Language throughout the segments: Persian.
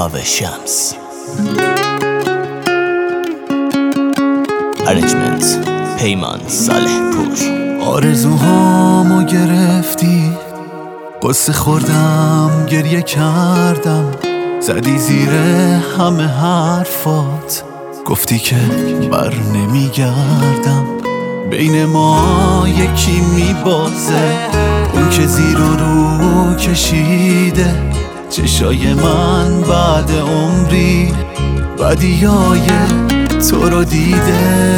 کاوه شمس. ارنجمنت پیمان صالح پور. آرزوهامو گرفتی، قصه خوردم، گریه کردم، زدی زیر همه حرفات، گفتی که بر نمیگردم. بین ما یکی میبازه، اون که زیر و رو کشیده چشای من بعد عمری بدیای تو رو دیده.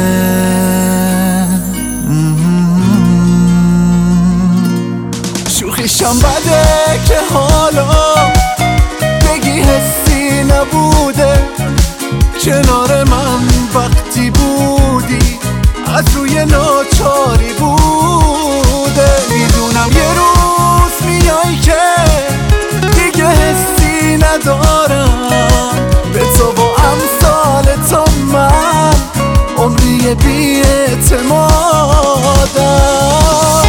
شوخیشم بده که حالا بگی حسی نبوده، کنار من وقتی بودی از روی ناچاری بوده. میدونم یه روز میای که دیگه حسی ندارم، به تو با امثال تو من عمری بی اعتمادم.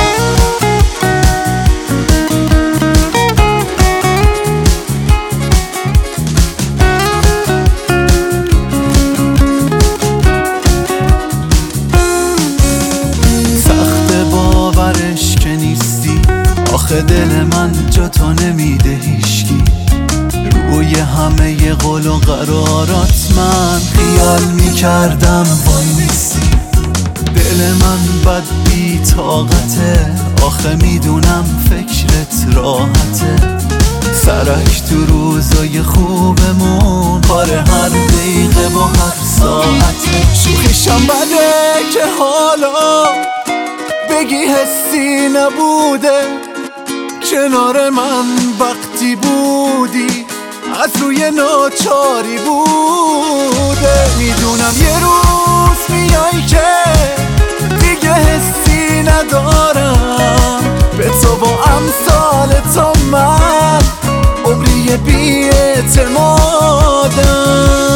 آخه دل من جا تو نمیده هیشکی، روی همه قول و قرارات من خیال میکردم وای نیستی. دل من بد بی طاقته، آخه میدونم فکرت راحته. سرک تو روزای خوبمون پاره هر دقیقه و هر ساعته. شوخیشم بده که حالا بگی حسی نبوده، کنار من وقتی بودی از روی ناچاری بوده. میدونم یه روز میای که دیگه حسی ندارم، به تو با امثال تو من عمری بی اعتمادم.